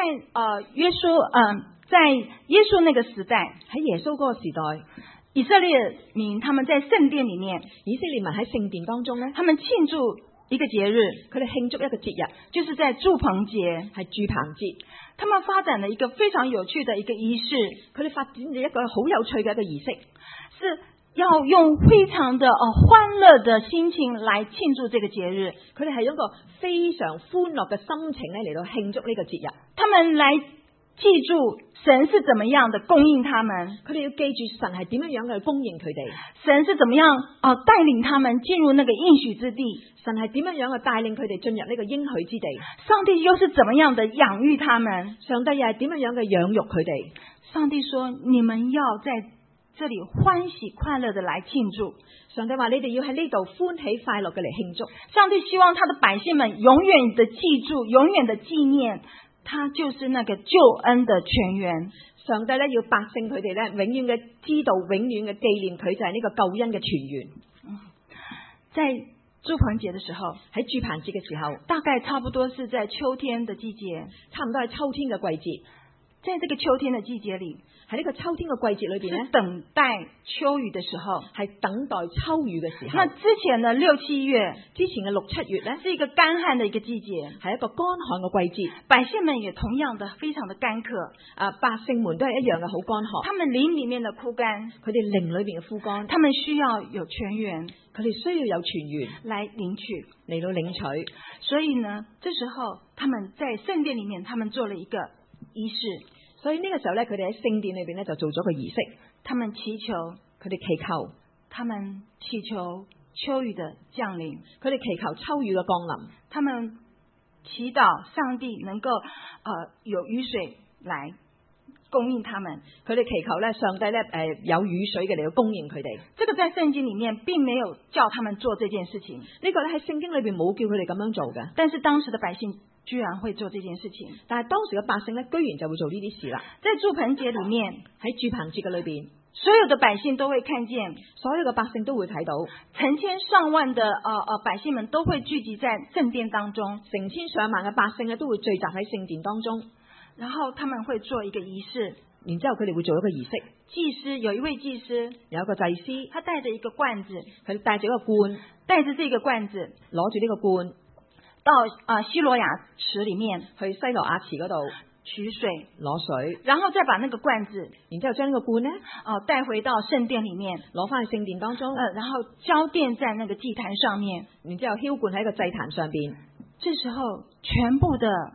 在耶穌那個時代， 喺耶穌嗰個時代， 以色列民他們在聖殿裡面， 以色列民喺聖殿當中呢， 他們慶祝一個節日， 佢哋慶祝一個節日， 就是在住棚節， 係住棚節。 他們發展了一個非常有趣的一個儀式， 佢哋發展咗一個好有趣嘅一個儀式， 是要用非常的歡樂的心情來慶祝這個節日。 佢哋係用一個非常歡樂嘅心情咧嚟到慶祝呢個節日。 他們來記住神是怎麼樣的供應他們， 佢哋要記住神係點樣樣嘅供應佢哋， 神是怎麼樣帶領他們進入那個應許之地， 神係點樣樣嘅帶領佢哋進入呢個應許之地， 上帝又是怎麼樣的養育他們， 上帝又係點樣樣嘅養育佢哋。 上帝說你們要在這裡歡喜快樂的來慶祝， 上帝話你哋要喺呢度歡喜快樂嘅嚟慶祝。 上帝希望他的百姓們永遠的記住，永遠的紀念，他就是那個救恩的泉源。 上帝咧要百姓佢哋咧永遠嘅知道，永遠嘅紀念佢就係呢個救恩嘅泉源。 在住棚節的時候， 喺住棚節嘅時候， 大概差不多是在秋天的季節， 差唔多係秋天嘅季節。 在這個秋天的季節裡， 喺呢個秋天嘅季節裏邊咧， 等待秋雨的時候， 係等待秋雨嘅時候。 那之前的6、7月， 之前嘅6、7月咧， 是一個乾旱的一個季節， 係一個乾旱嘅季節。 百姓們也同樣的非常的乾渴， 百姓們都係一樣嘅好乾渴。 他們靈裡面的枯乾， 佢哋靈裏邊嘅枯乾， 他們需要有泉源， 佢哋需要有泉源來領取， 嚟到領取。 所以呢，這時候他們在聖殿裡面，他們做了一個儀式。 所以呢個時候咧，佢哋喺聖殿裏邊咧就做咗個儀式， 他們祈求， 佢哋祈求， 他們祈求秋雨的降臨， 佢哋祈求秋雨嘅降臨， 他們祈禱上帝能夠有雨水來供應他們， 佢哋祈求咧上帝咧有雨水嘅嚟到供應佢哋。 這個在聖經裡面並沒有叫他們做這件事情， 呢個咧喺聖經裏邊冇叫佢哋咁樣做嘅， 但是當時的百姓居然會做這件事情， 但係當時嘅百姓咧居然就會做呢啲事啦。 在住棚節裡面， 喺住棚節嘅裏邊， 所有的百姓都會看見， 所有嘅百姓都會睇到， 成千上萬的百姓們都會聚集在聖殿當中， 成千上萬嘅百姓咧都會聚集喺聖殿當中， 然後他們會做一個儀式， 然之後佢哋會做一個儀式。 祭司有一位祭司， 有一個祭司， 他帶着一個罐子， 佢帶住一個罐， 帶着這個罐子， 攞住呢個罐到西羅亞池裡面， 去西羅亞池嗰度取水， 攞水， 然後再把那個罐子， 然之後將呢個罐呢帶回到聖殿裡面， 攞翻去聖殿當中， 然後澆奠在那個祭壇上面， 然之後澆灌喺個祭壇上邊。 這時候全部的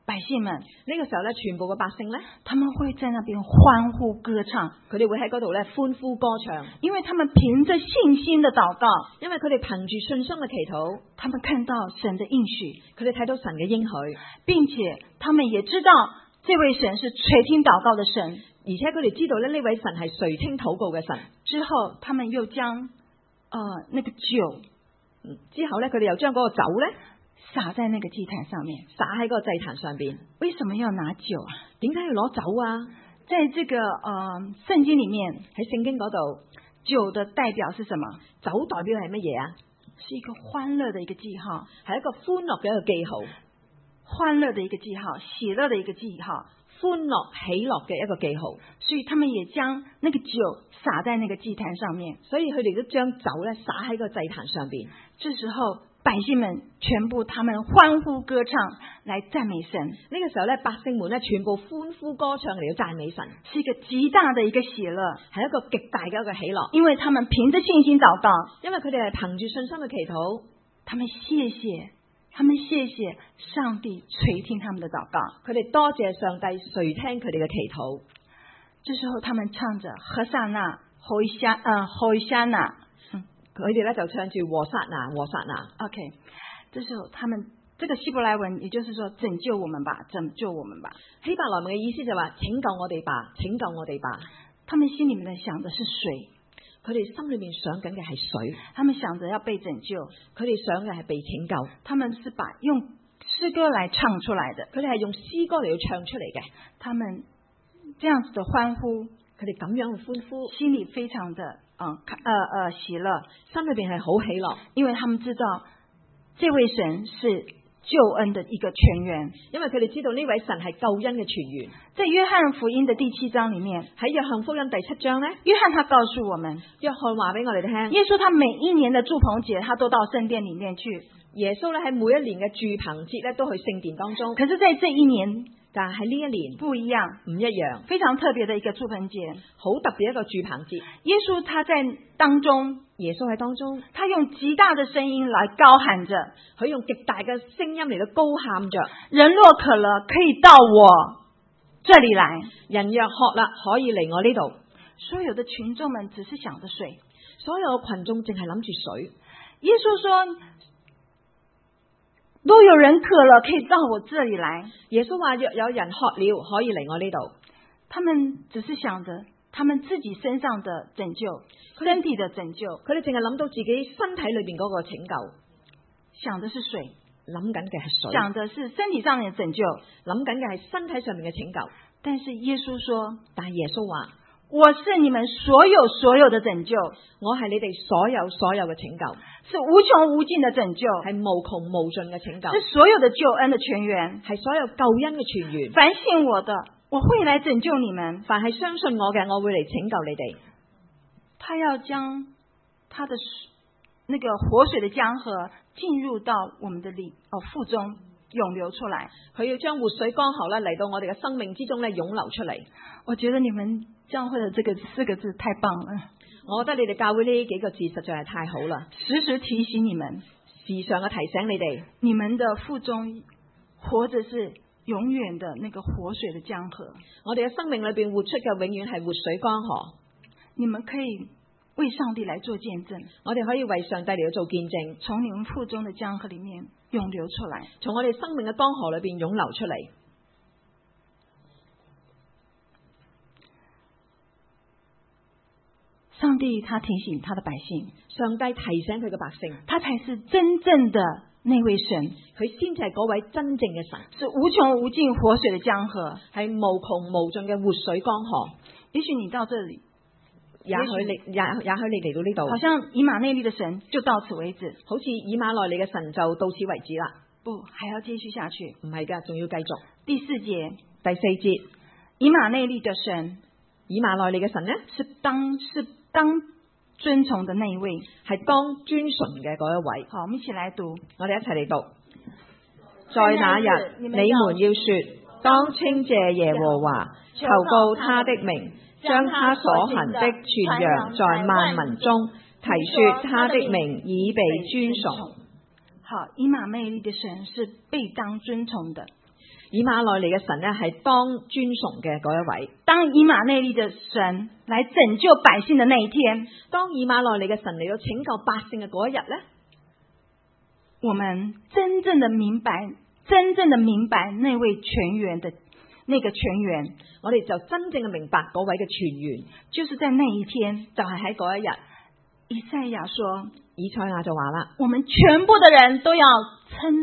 百姓們， 呢個時候咧，全部嘅百姓咧， 他們會在那邊歡呼歌唱， 佢哋會喺嗰度咧歡呼歌唱， 因為他們憑着信心的禱告， 因為佢哋憑住信心嘅祈禱， 他們看到神的應許， 佢哋睇到神嘅應許， 並且他們也知道這位神是垂聽禱告的神， 而且佢哋知道咧呢位神係垂聽禱告嘅神。 之後，他們又將那個酒， 之後咧佢哋又將嗰個酒咧灑在那個祭壇上面， 灑喺嗰個祭壇上邊。 為什麼要拿酒啊？ 點解要攞酒啊？ 在這個聖經裏面， 喺聖經嗰度， 酒的代表是什麼？ 酒代表係乜嘢啊？ 是一個歡樂的一個記號， 係一個歡樂嘅一個記號， 歡樂的一個記號，喜樂的一個記號， 歡樂喜樂嘅一個記號。 所以他們也將那個酒灑在那個祭壇上面， 所以佢哋都將酒咧灑喺個祭壇上邊。 這時候百姓們全部他們歡呼歌唱來讚美神。 呢個時候咧，百姓們咧全部歡呼歌唱嚟到讚美神， 是一個極大的一個喜樂， 係一個極大嘅一個喜樂， 因為他們憑着信心禱告， 因為佢哋係憑住信心嘅祈禱， 他們謝謝上帝垂聽他們的禱告， 佢哋多謝上帝垂聽佢哋嘅祈禱。 這時候他們唱着和散那，和一下那， 佢哋咧就唱住和撒那和撒那。 OK， 這時候他們這個希伯來文，也就是說拯救我們吧，拯救我們吧。 希伯來文嘅意思就話拯救我哋吧，拯救我哋吧。 他們心裏面想的是水， 佢哋心裏面想緊嘅係水， 他們想着要被拯救， 佢哋想嘅係被拯救。 他們是把用詩歌來唱出來的， 佢哋係用詩歌嚟到唱出嚟嘅。 他們這樣子的歡呼， 佢哋咁樣去歡呼， 心裏非常的喜樂， 心裏邊係好喜樂， 因為他們知道這位神是救恩的一個泉源， 因為佢哋知道呢位神係救恩嘅泉源。 在約翰福音的第7章裏面， 喺約翰福音第7章呢， 約翰他告訴我們， 約翰話俾我哋聽， 耶穌他每一年的祝棚節，他都到聖殿裏面去。 耶穌咧喺每一年嘅住棚節咧都去聖殿當中， 可是在這一年， 但係喺呢一年不一樣， 唔一樣， 非常特別的一個祝棚節， 好特別一個住棚節。 耶穌他在當中， 耶穌喺當中， 他用極大的聲音來高喊着， 佢用極大嘅聲音嚟到高喊着： 人若渴了，可以到我這裏來； 人若渴啦，可以嚟我呢度。 所有的群眾們只是想着水， 所有嘅群眾淨係諗住水。 耶穌說：若有人渴了，可以到我這裏來。 耶穌話：若有人渴了，可以嚟我呢度。 他們只是想着他們自己身上的拯救，身體的拯救， 佢哋淨係諗到自己身體裏邊嗰個拯救， 想的是水， 諗緊嘅係水， 想的是身體上面的拯救， 諗緊嘅係身體上面嘅拯救。 但是耶穌說， 但係耶穌話： 我是你們所有的拯救， 我係你哋所有嘅拯救， 是無窮無盡的拯救， 係無窮無盡嘅拯救， 是所有的救恩的泉源， 係所有救恩嘅泉源。 凡信我的，我會來拯救你們； 凡係相信我嘅，我會嚟拯救你哋。 他要將他的那個活水的江河進入到我們的腹中湧流出來， 佢要將活水江河咧嚟到我哋嘅生命之中咧湧流出嚟。 我覺得你們教會的這個4個字太棒了， 我覺得你哋教會呢幾個字實在係太好啦， 時時提醒你們， 時常嘅提醒你哋， 你們的腹中活着是永遠的那個活水的江河。 我哋嘅生命裏邊活出嘅永遠係活水江河。 你們可以為上帝來做見證， 我哋可以為上帝嚟到做見證， 從你們腹中的江河裏面湧流出來， 從我哋生命嘅江河裏邊湧流出嚟。 上帝他提醒他的百姓， 上帝提醒佢嘅百姓， 他才是真正的那位神， 佢先至係嗰位真正嘅神， 是無窮無盡活水的江河， 係無窮無盡嘅活水江河。 也許你到這裏， 也許你嚟到呢度， 好像以馬內利的神就到此為止， 好似以馬內利嘅神就到此為止啦。 不，還要繼續下去。 唔係噶，仲要繼續。 第4節， 第4節， 以馬內利的神， 以馬內利嘅神呢， 是當尊崇的那一位， 係當尊崇嘅嗰一位。 好，我們一起來讀， 我哋一齊嚟讀。在那日，你們要說，當稱謝耶和華，求告他的名，將他所行的傳揚在萬民中，提說他的名以被尊崇。 好，以馬內利的神是被當尊崇的。 以馬內利嘅神呢，係當尊崇嘅嗰一位。 當以馬內利的神來拯救百姓的那一天， 當以馬內利嘅神嚟到拯救百姓嘅嗰一日呢， 我們真正的明白那位泉源的那個泉源， 我哋就真正嘅明白嗰位嘅泉源， 就是在那一天， 就係喺嗰一日。 以賽亞說， 以賽亞就話啦， 我們全部的人都要稱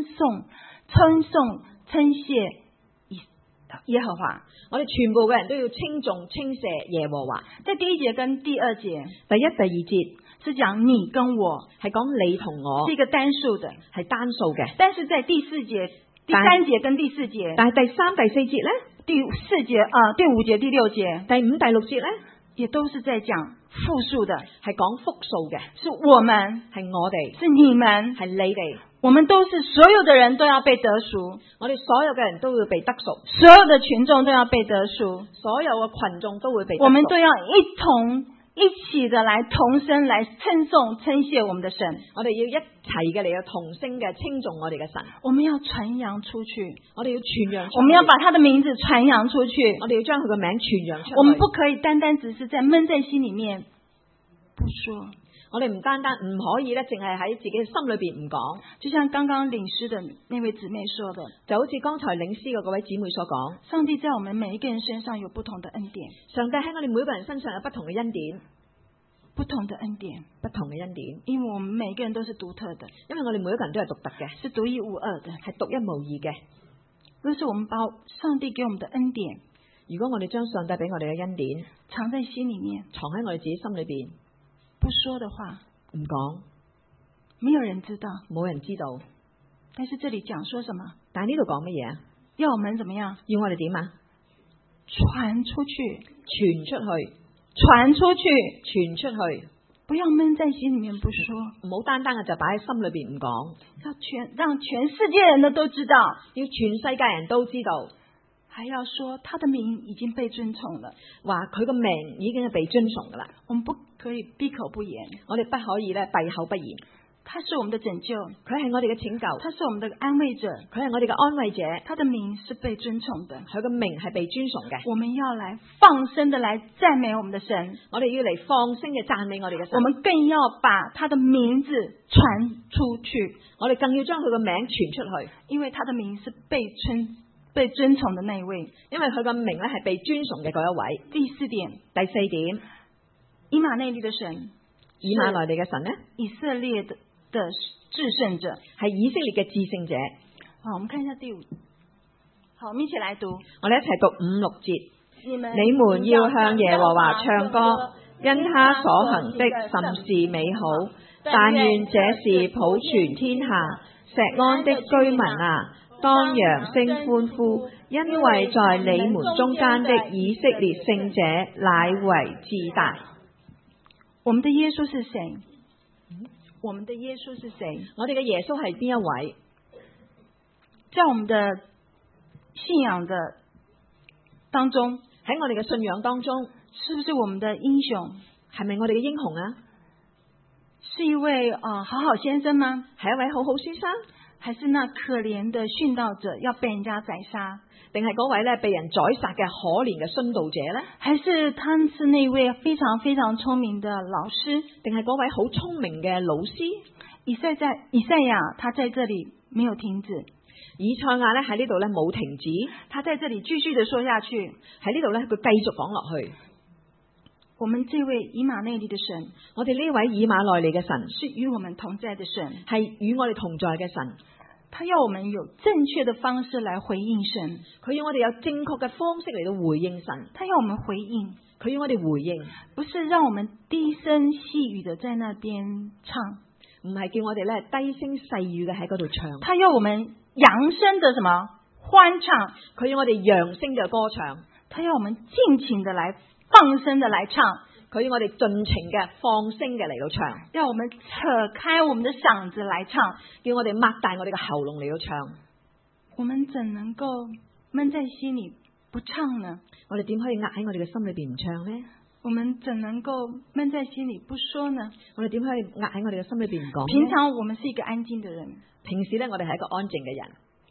謝耶和華。 我哋全部嘅人都要稱頌稱謝耶和華。 在第一節跟第二節， 第一、第二節是講你跟我， 係講你同我， 是一個單數的， 係單數嘅。 但是在第四節、第三節跟第四節， 但係第三、第四節咧， 第四節第五節、第六節， 第五、第六節咧， 也都是在講複數的， 係講複數嘅， 是我們， 係我哋， 是你們， 係你哋， 我們都是所有的人都要被得贖， 我哋所有嘅人都會被得贖， 所有的群眾都要被得贖， 所有嘅群眾都會被得贖。 我們都要一起的來同聲來稱頌稱謝我們的神， 我哋要一齊嘅嚟到同聲嘅稱頌我哋嘅神。 我們要傳揚出去， 我哋要傳揚出去， 我們要把他的名字傳揚出去， 我哋要將佢嘅名傳揚出去。 我們不可以單單只是在悶在心裏面不說， 我哋唔單單唔可以咧，淨係喺自己嘅心裏邊唔講。 就像剛剛領詩的那位姊妹說的， 就好似剛才領詩嘅嗰位姊妹所講， 上帝在我們每一個人身上有不同的恩典， 上帝喺我哋每個人身上有不同嘅恩典， 不同的恩典， 不同嘅恩典， 因為我們每個人都是獨特的， 因為我哋每一個人都係獨特嘅， 是獨一無二的， 係獨一無二嘅。 若是我們把上帝給我們的恩典， 如果我哋將上帝俾我哋嘅恩典藏在心裏面， 藏喺我哋自己心裏邊， 不說的話， 唔講， 沒有人知道， 冇人知道。 但是這裏講說什麼？ 但係呢度講乜嘢啊？ 要我們怎麼樣？ 要我哋點啊？ 傳出去， 傳出去， 傳出去， 傳出去， 不要悶在心裏面不說， 唔好單單嘅就擺喺心裏邊唔講， 要讓全世界人都知道， 要全世界人都知道， 還要說他的名已經被尊崇了， 話佢個名已經係被尊崇噶啦。 我們不可以閉口不言， 我哋不可以咧閉口不言。 他是我們的拯救， 佢係我哋嘅拯救， 他是我們的安慰者， 佢係我哋嘅安慰者， 他的名是被尊崇的， 佢嘅名係被尊崇嘅。 我們要來放聲的來讚美我們的神， 我哋要嚟放聲嘅讚美我哋嘅神。 我們更要把他的名字傳出去， 我哋更要將佢嘅名傳出去， 因為他的名是被尊崇的那一位， 因為佢嘅名咧係被尊崇嘅嗰一位。 第四點， 第四點， 以馬內利的神， 以馬內利嘅神呢， 以色列的至聖者， 係以色列嘅至聖者。 好，我們看一下第五。好，我們一起來讀。 我哋一齊讀5、6節。 你們要向耶和華唱歌，因他所行的甚是美好。但願這事普傳天下。錫安的居民啊，當揚聲歡呼，因為在你們中間的以色列聖者乃為至大。 我們的耶穌是誰？我們的耶穌是誰？ 我哋嘅耶穌係邊一位？ 在我們的信仰的當中， 喺我哋嘅信仰當中， 是不是我們的英雄？ 係咪我哋嘅英雄啊？ 是一位好好先生嗎？ 係一位好好先生， 還是那可憐的殉道者要被人家宰殺？ 定係嗰位咧被人宰殺嘅可憐嘅殉道者呢？ 還是他是那位非常非常聰明的老師？ 定係嗰位好聰明嘅老師？ 以賽亞他在這裡沒有停止， 以賽亞咧喺呢度咧冇停止， 他在這裡繼續的說下去， 喺呢度咧佢繼續講落去。 我們這位以馬內利的神， 我哋呢位以馬內利嘅神， 是與我們同在的神， 係與我哋同在嘅神。 他要我們有正確的方式來回應神， 佢要我哋有正確嘅方式嚟到回應神。 他要我們回應， 佢要我哋回應， 不是讓我們低聲細語的在那邊唱， 唔係叫我哋咧低聲細語嘅喺嗰度唱。 他要我們揚聲的什麼歡唱， 佢要我哋揚聲嘅歌唱。 他要我們盡情的來放聲的來唱， 佢要我哋盡情嘅放聲嘅嚟到唱， 讓我們扯開我們的嗓子來唱， 叫我哋擘大我哋嘅喉嚨嚟到唱。 我們怎能夠悶在心裏不唱呢？ 我哋點可以壓喺我哋嘅心裏邊唔唱呢？ 我們怎能夠悶在心裏不說呢？ 我哋點可以壓喺我哋嘅心裏邊唔講呢？ 平常我們是一個安靜的人， 平時咧我哋係一個安靜嘅人，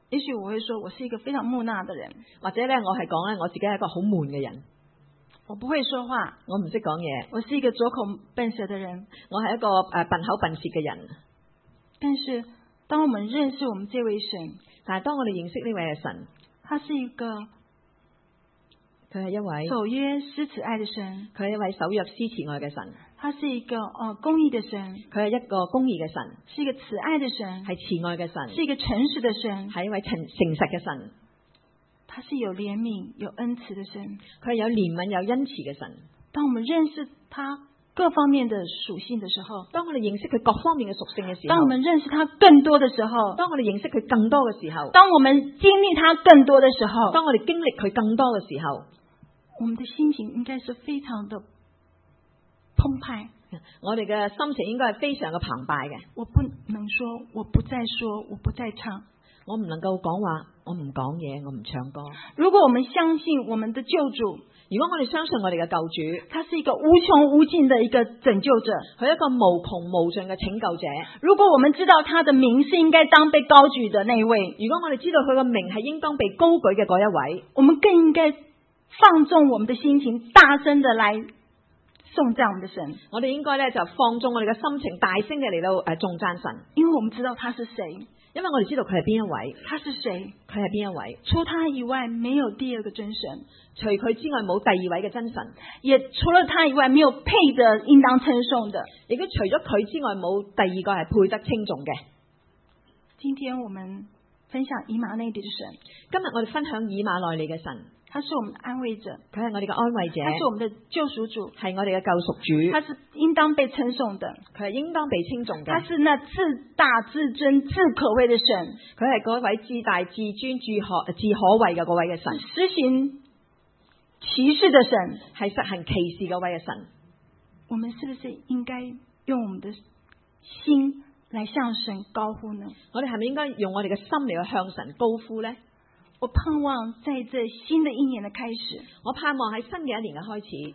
也許我會說我是一個非常木訥的人， 或者咧我係講咧我自己係一個好悶嘅人， 我不會說話， 我唔識講嘢， 我是一個拙口笨舌的人。 我係一個笨口笨舌嘅人。 但是當我們認識我們這位神， 但係當我哋認識呢位嘅神， 他是一個佢係一位守約施慈愛的神， 佢係一位守約施慈愛嘅神， 他是一個公義的神， 佢係一個公義嘅神， 是一個慈愛的神， 係慈愛嘅神， 是一個誠實的神， 係一位誠實嘅神。 他是有憐憫有恩慈的神， 佢係有憐憫有恩慈嘅神。 當我們認識他各方面的屬性的時候， 當我哋認識佢各方面嘅屬性嘅時候， 當我們認識他更多的時候， 當我哋認識佢更多嘅時候， 當我們經歷他更多的時候， 當我哋經歷佢更多嘅時候， 我們的心情應該是非常的澎湃， 我哋嘅心情應該係非常嘅澎湃嘅。 我不能說，我不再說，我不再唱， 我唔能夠講話，我唔講嘢，我唔唱歌。 如果我們相信我們的救主， 如果我哋相信我哋嘅救主， 他是一個無窮無盡的一個拯救者， 佢係一個無窮無盡嘅拯救者。 如果我們知道他的名是應該當被高舉的那一位， 如果我哋知道佢嘅名係應當被高舉嘅嗰一位， 我們更應該放縱我們的心情，大聲的來頌讚我們的神。 我哋應該咧就放縱我哋嘅心情，大聲嘅嚟到頌讚神， 因為我們知道他是誰， 因為我哋知道佢係邊一位， 他是誰， 佢係邊一位， 除他以外沒有第二個真神， 除佢之外冇第二位嘅真神， 也除了他以外沒有配得應當稱頌的， 亦都除咗佢之外冇第二個係配得稱頌嘅。 今天我們分享以馬內利的神， 今日我哋分享以馬內利嘅神， 他是我們的安慰者， 佢係我哋嘅安慰者， 他是我們的救贖主， 係我哋嘅救贖主， 他是應當被稱頌的， 佢係應當被稱頌他嘅， 是那至大至尊至可畏的神， 佢係嗰位至大至尊至可畏嘅嗰位嘅神， 施行奇事的神， 係實行奇事嗰位嘅神。 我們是不是應該用我們的心來向神高呼呢？ 我哋係咪應該用我哋嘅心嚟去向神高呼呢？ 我盼望在這新的一年的開始， 我盼望喺新嘅一年嘅開始，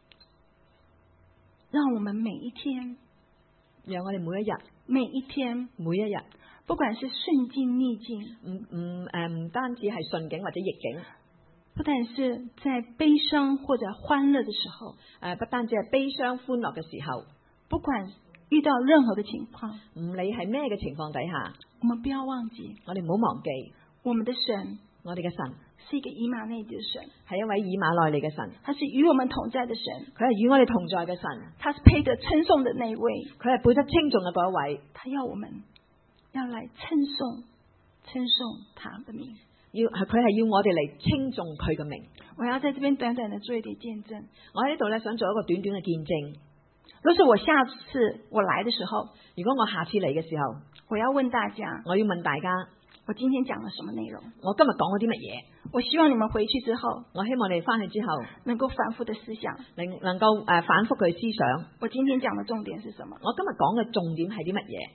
讓我們每一天， 讓我哋每一日每一日，不管是順境逆境， 唔單止係順境或者逆境， 不但是在悲傷或者歡樂的時候， 不單止係悲傷歡樂嘅時候， 不管遇到任何的情況， 唔理係咩嘅情況底下， 我們不要忘記， 我哋唔好忘記我們的神， 我哋嘅神是一個以馬內利的神， 係一位以馬內利嘅神， 他是與我們同在的神， 佢係與我哋同在嘅神， 他是配得稱頌的那一位， 佢係配得稱頌嘅嗰一位， 他要我們要來稱頌他的名， 佢係要我哋嚟稱頌佢嘅名。 我要在這邊短短的做一點見證。 我喺呢度咧想做一個短短嘅見證。 若是我下次我來的時候， 如果我下次嚟嘅時候， 我要問大家， 我要問大家， 我今天講了什麼內容？ 我今日講咗啲乜嘢？ 我希望你們回去之後， 我希望你哋翻去之後能夠反覆的思想， 能夠反覆去思想。 我今天講的重點是什麼？ 我今日講嘅重點係啲乜嘢？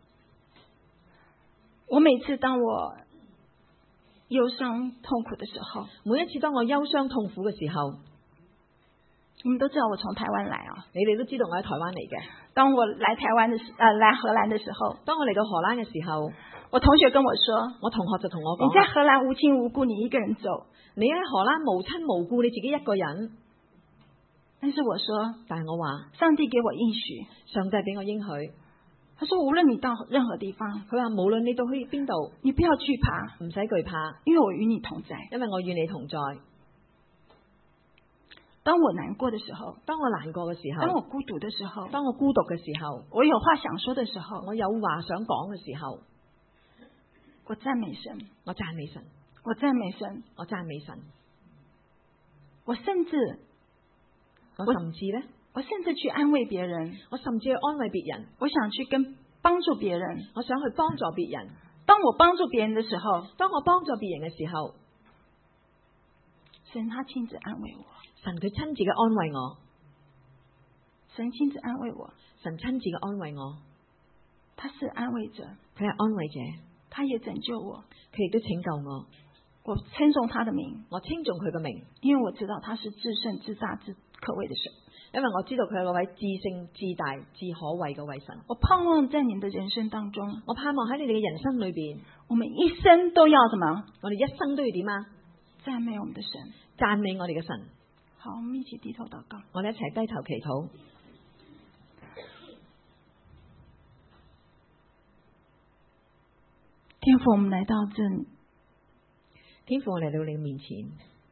我每次當我憂傷痛苦的時候， 每一次當我憂傷痛苦嘅時候， 你們都知道我從台灣來啊， 你哋都知道我喺台灣嚟嘅。 當我來台灣的來荷蘭的時候， 當我嚟到荷蘭嘅時候， 我同學跟我說， 我同學就同我講， 你在荷蘭無親無故，你一個人走， 你喺荷蘭無親無故，你自己一個人。 但是我說， 但係我話， 上帝給我應許， 上帝俾我應許， 他說無論你到任何地方， 佢話無論你到去邊度， 你不要懼怕， 唔使懼怕， 因為我與你同在， 因為我與你同在。 當我難過的時候， 當我難過嘅時候， 當我孤獨的時候， 當我孤獨嘅時候， 我有話想說的時候， 我有話想講嘅時候， 我讚美神， 我讚美神， 我讚美神， 我讚美神。 我甚至去安慰別人， 我甚至去安慰別人， 我想去幫助別人， 我想去幫助別人。 當我幫助別人的時候， 當我幫助別人嘅時候， 神他親自安慰我， 神佢親自嘅安慰我， 神親自安慰我， 神親自嘅安慰我， 他是安慰者， 佢係安慰者， 他也拯救我， 佢亦都拯救我。 我稱頌他的名， 我稱頌佢嘅名， 因為我知道他是至聖至大至可畏的神， 因為我知道佢係嗰位至聖至大至可畏嘅位神。 我盼望在你們的人生當中， 我盼望喺你哋嘅人生裏邊， 我們一生都要什麼？ 我哋一生都要點啊？ 讚美我們的神， 讚美我哋嘅神。 好，我們一起低頭禱告。 我哋一齊低頭祈禱。 天父，我們來到這裏， 天父，我嚟到你面前，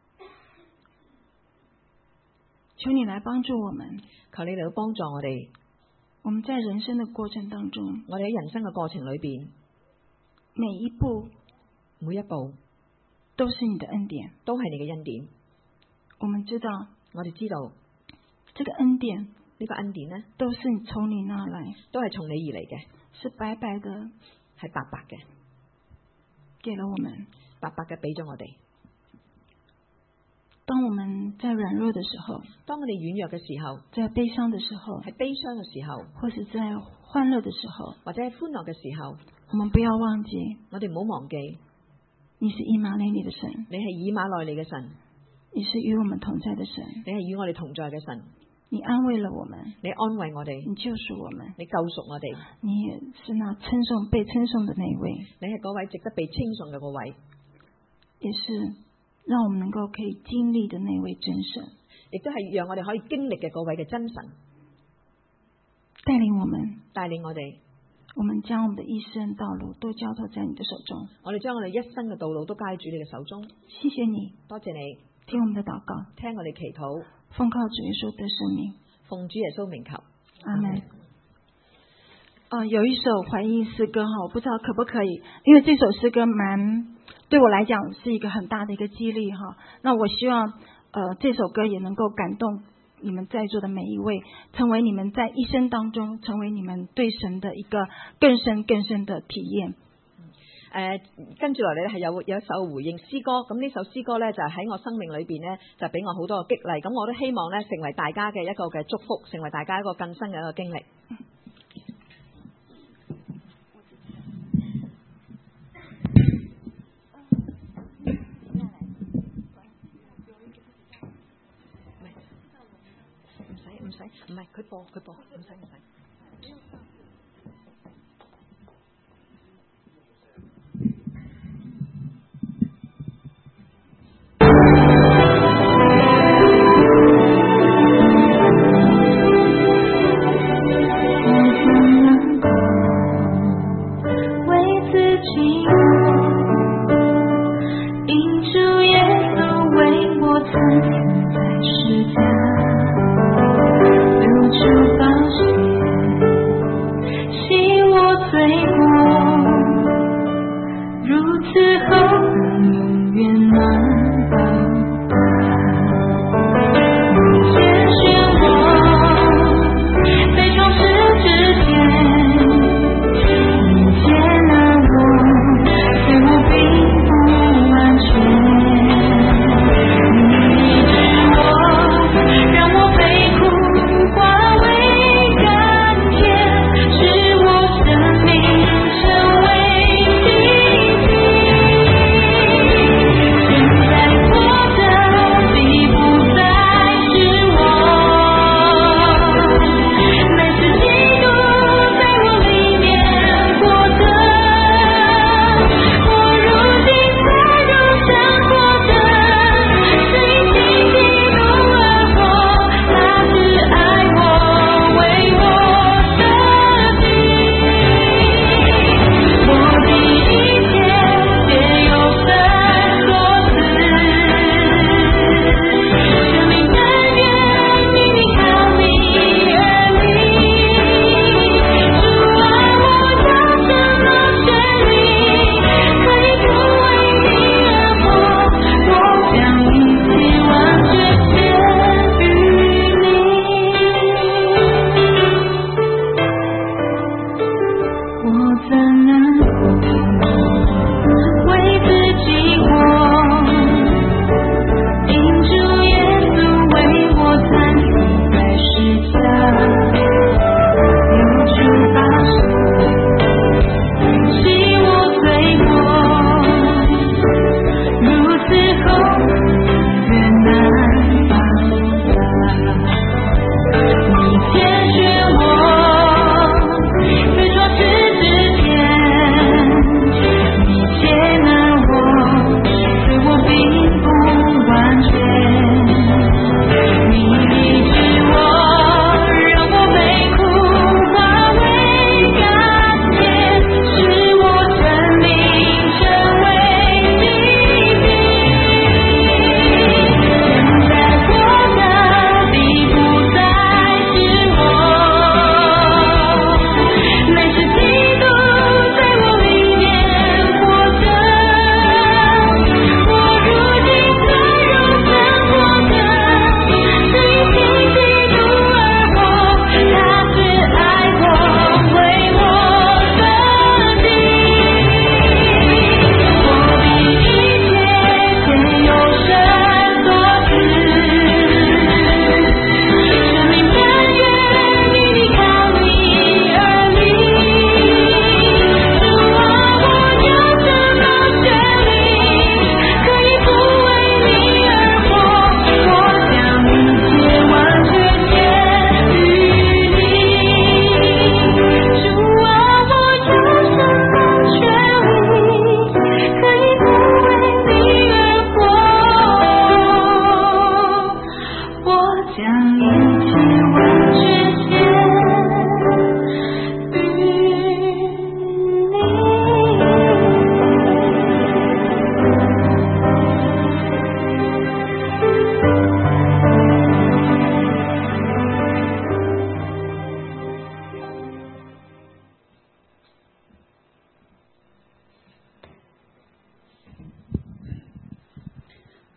求你來幫助我們。 求你嚟到幫助我哋。 我們在人生的過程當中， 我哋喺人生嘅過程裏邊， 每一步每一步都是你的恩典， 都係你嘅恩典。 我們知道， 我哋知道這個恩典， 呢個恩典呢， 都是從你那來， 都係從你而嚟嘅， 是白白的， 係白白嘅， 給了我們， 白白嘅俾咗我哋。 當我們在軟弱的時候， 當我哋軟弱嘅時候， 在悲傷的時候， 喺悲傷嘅時候， 或是在歡樂的時候， 或者喺歡樂嘅時候， 我們不要忘記， 我哋唔好忘記， 你是以馬內利的神， 你係以馬內利嘅神， 你是與我們同在的神， 你係與我哋同在嘅神， 你安慰了我們， 你安慰我哋， 你救贖我們， 你救贖我哋， 你也是那被稱頌的那位， 你係嗰位值得被稱頌嘅嗰位， 也是讓我們能夠可以經歷的那位真神， 亦都係讓我哋可以經歷嘅嗰位嘅真神， 帶領我們， 帶領我哋， 我們將我們的一生道路都交託在你的手中， 我哋將我哋一生嘅道路都交喺主你嘅手中。 謝謝你， 多謝你聽我們的禱告， 聽我哋祈禱， 奉靠主耶穌的聖名， 奉主耶穌名求， 阿門。有一首懷孕詩歌哈，我不知道可不可以，因為這首詩歌對我來講是一個很大的一個激勵哈。那我希望這首歌也能夠感動你們在座的每一位，成為你們在一生當中成為你們對神的一個更深更深的體驗。 跟住落嚟咧係有一首回應詩歌，咁呢首詩歌咧就喺我生命裏邊咧就俾我好多嘅激勵，咁我都希望咧成為大家嘅一個嘅祝福，成為大家一個更深嘅一個經歷。唔係佢播，唔使。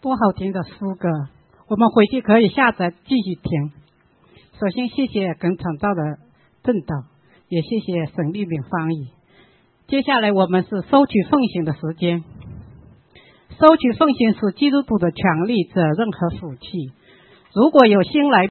多好听的诗歌，我们回去可以下载继续听。首先谢谢耿传道的正导，也谢谢沈丽敏翻译。接下来我们是收取奉献的时间。收取奉献是基督徒的权利、责任和福气。如果有心来